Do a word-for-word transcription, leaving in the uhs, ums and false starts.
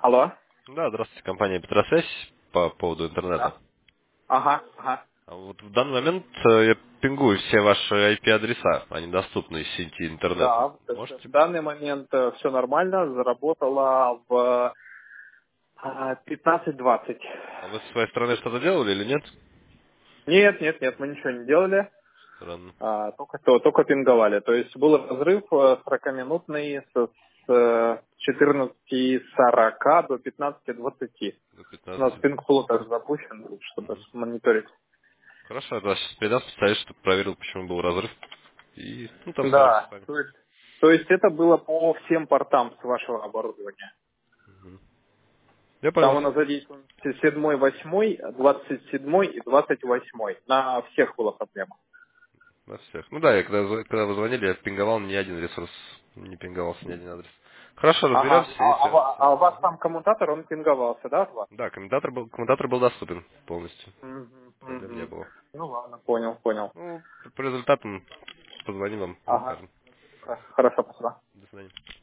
Алло. Да, здравствуйте, компания Петросвязь по поводу интернета. Да. Ага, ага. А Вот в данный момент э, я пингую все ваши ай пи-адреса, они доступны из сети интернет. Да, в в Можете... данный момент все нормально, заработала в а, пятнадцать двадцать. А вы со своей стороны что-то делали или нет? Нет, нет, нет, мы ничего не делали, Странно. а, только, то- только пинговали. То есть был разрыв э, сорокаминутный с, с э, четырнадцати сорока до пятнадцати двадцати. До У нас пятнадцати. пинг-плотер запущен, чтобы Мгм. мониторить. Хорошо, я вас передаст специалист, чтобы проверил, почему был разрыв. И ну, там свяжемся с Да, вами. то есть, то есть это было по всем портам с вашего оборудования. Мгм. Я Там понял. у нас задействован седьмой, восьмой, двадцать седьмой и двадцать восьмой. На всех была проблема. На всех. Ну да, я когда, зв- когда вы звонили, я пинговал ни один ресурс, не пинговался ни один адрес. Хорошо, Ага. разберемся и А, а ва- свяжемся. а у вас там коммутатор, он пинговался, да, от вас? Да, комментатор был, комментатор был доступен полностью. Мгм, Проблем не мгм. было. Ну ладно, понял, понял. Ну, по результатам позвоним вам и Ага. расскажем. Хорошо, спасибо. До свидания.